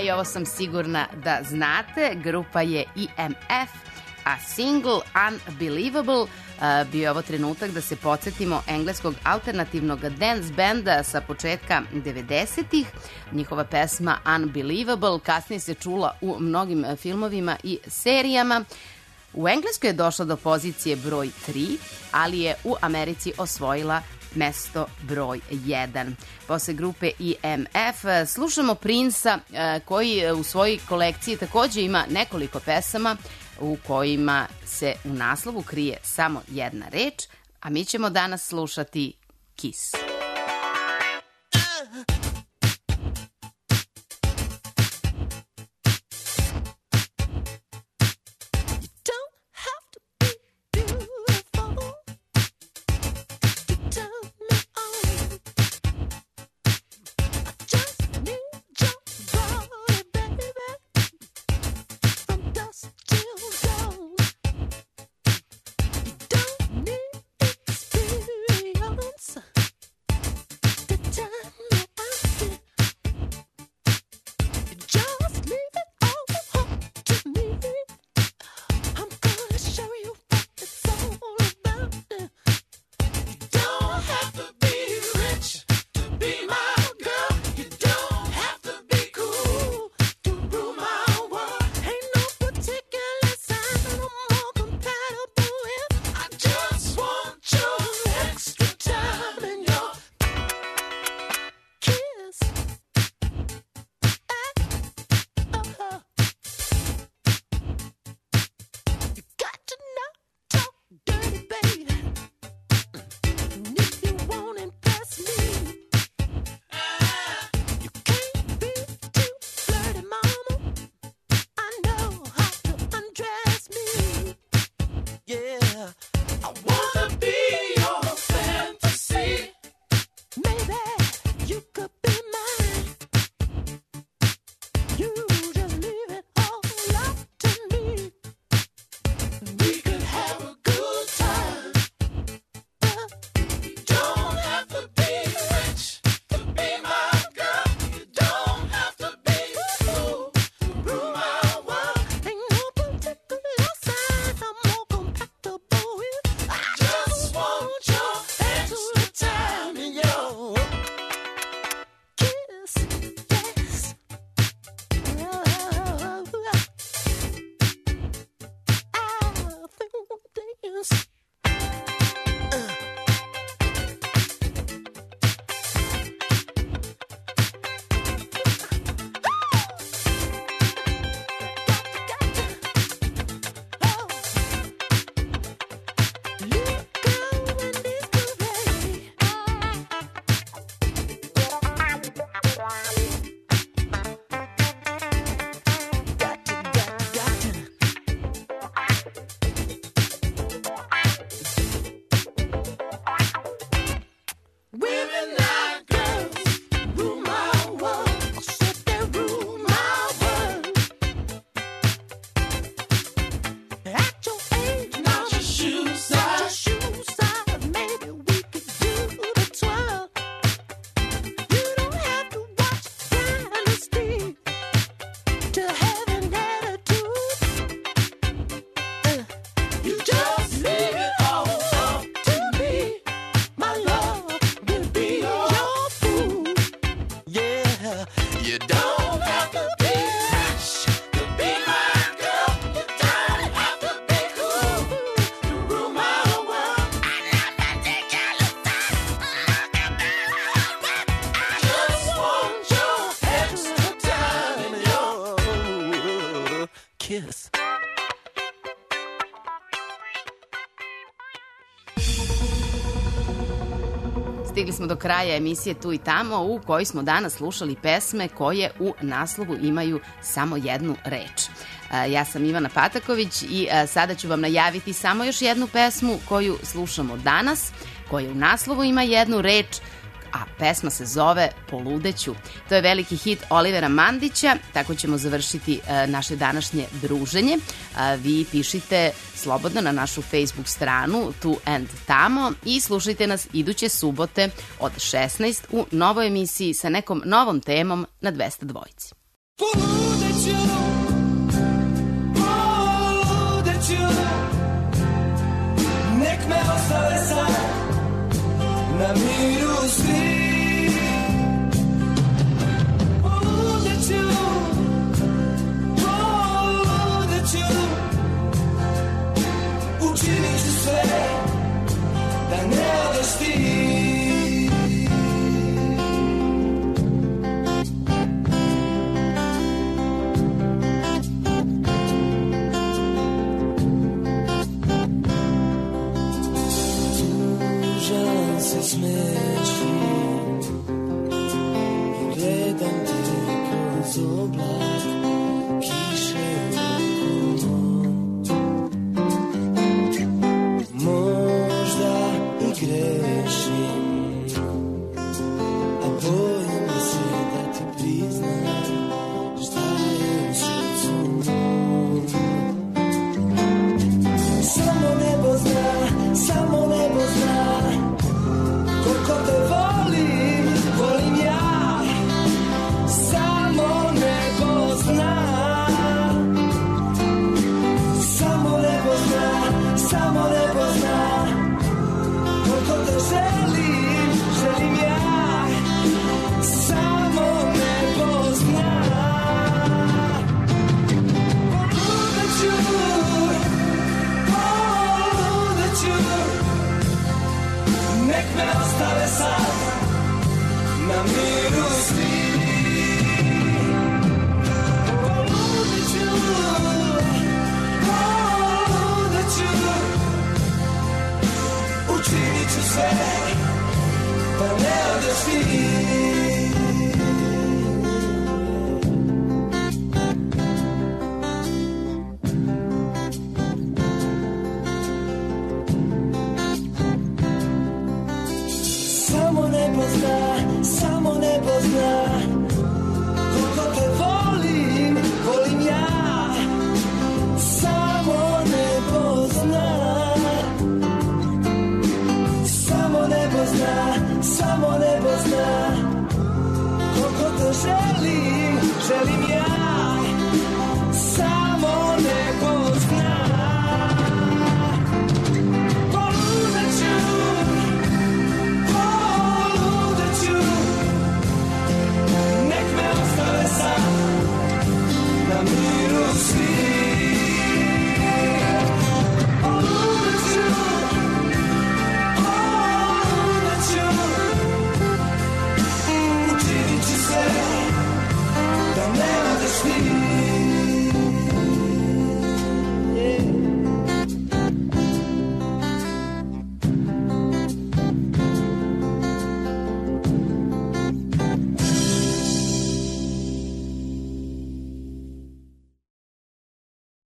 i ovo sam sigurna da znate. Grupa je E M F, a single Unbelievable uh, bio je ovo trenutak da se podsjetimo engleskog alternativnog dance benda sa početka devedesetih. Njihova pesma Unbelievable kasnije se čula u mnogim filmovima i serijama. U Engleskoj je došla do pozicije broj tri, ali je u Americi osvojila mesto broj jedan. Posle grupe E M F slušamo Prince-a koji u svojoj kolekciji takođe ima nekoliko pesama u kojima se u naslovu krije samo jedna reč, a mi ćemo danas slušati Kiss. Kiss. Stigli smo do kraja emisije Tu i tamo u kojoj smo danas slušali pesme koje u naslovu imaju samo jednu reč. Ja sam Ivana Pataković i sada ću vam najaviti samo još jednu pesmu koju slušamo danas, koja u naslovu ima jednu reč, a pesma se zove Poludeću. To je veliki hit Olivera Mandića, tako ćemo završiti naše današnje druženje. Vi pišite slobodno na našu Facebook stranu Tu and Tamo i slušajte nas iduće subote od šesnaest u novoj emisiji sa nekom novom temom na dvesta dva. Poludeću, poludeću, nek me ostave sad na miru svi. Poludeću, poludeću, učinit ću sve da ne odeš ti. Tužan se smešim, gledam te kroz oblak kiše okolo. Možda i grešim, a bojim se da ti priznam šta je u srcu mom. Samo nebo zna, samo nebo zna koliko te volim, volim ja. Samo nebo zna, samo nebo zna, samo nebo zna koliko te želim, želim ja. Samo nebo zna. Poludeću, poludeću, nek me ostave sad na miru svi. Poludeću, poludeću, učinit ću sve da ne odeš ti. Samo nebo zna, samo nebo zna koliko te volim, volim ja. Samo nebo zna, samo nebo zna, samo nebo zna koliko te želim, želim ja.